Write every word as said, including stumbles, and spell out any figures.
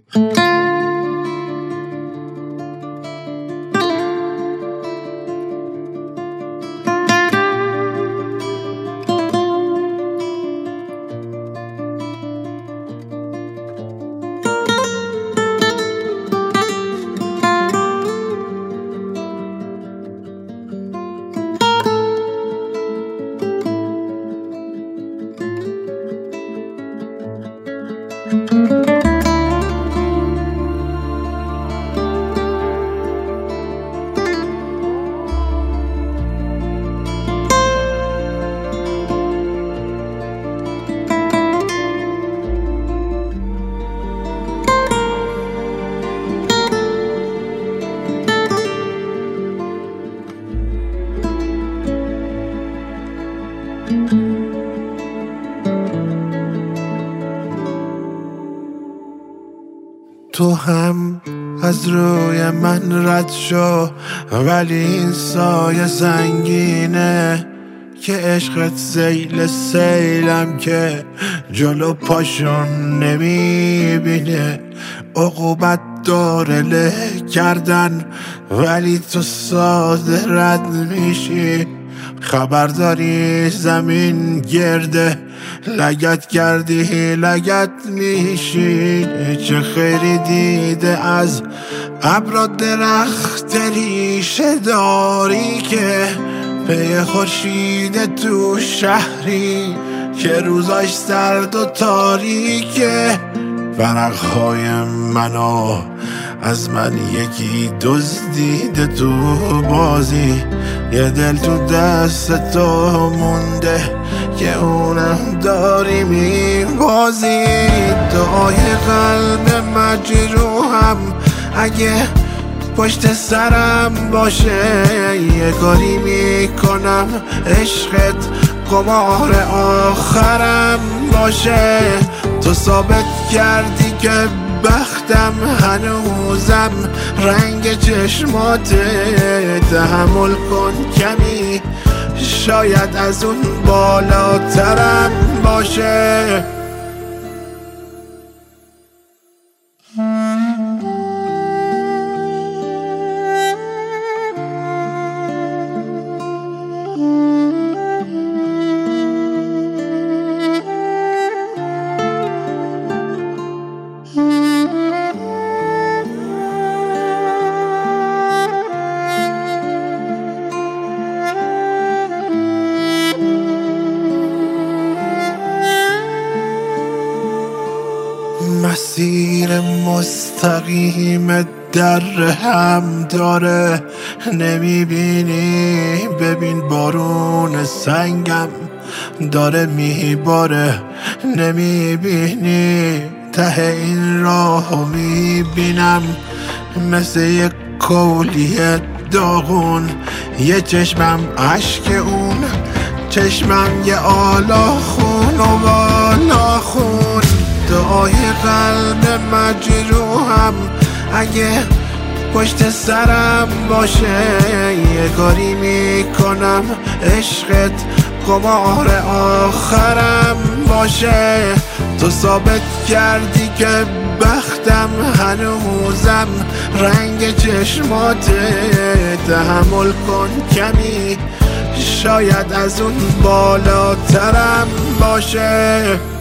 تو هم از روی من رد شو، ولی این سایه سنگینه که عشقت سیل سیلم که جلو پاشون نمیبینه. عقوبت داره له کردن ولی تو ساده رد میشی. خبر داری زمین گرده، لگت کردی لگت میشی. چه خیری دیده از ابر درخت ریشه داری که پی خورشید تو شهری که روزاش سرد و تاریکه. ورقهای منو از من یکی دزدیده تو بازی، یه دل تو دست تو مونده که اونم داری میبازی. دعای قلب مجروحم اگه پشت سرم باشه، یه کاری میکنم عشقت قمار آخرم باشه. تو ثابت کردی که بختم هنوزم رنگ چشماته. تحمل کن کمی، شاید از اون بالاترم باشه. مسیر مستقیم در هم داره، نمیبینی؟ ببین بارون سنگم داره میباره، نمیبینی؟ ته این راهو میبینم مثل یک کولیه داغون. یه چشمم عشق اون، چشمم یه آلا خون و بالا خون. دعای قلب مجروحم اگه پشت سرم باشه، یه کاری میکنم عشقت قمار آخرم باشه. تو ثابت کردی که بختم هنوزم رنگ چشماته. تحمل کن کمی، شاید از اون بالاترم باشه.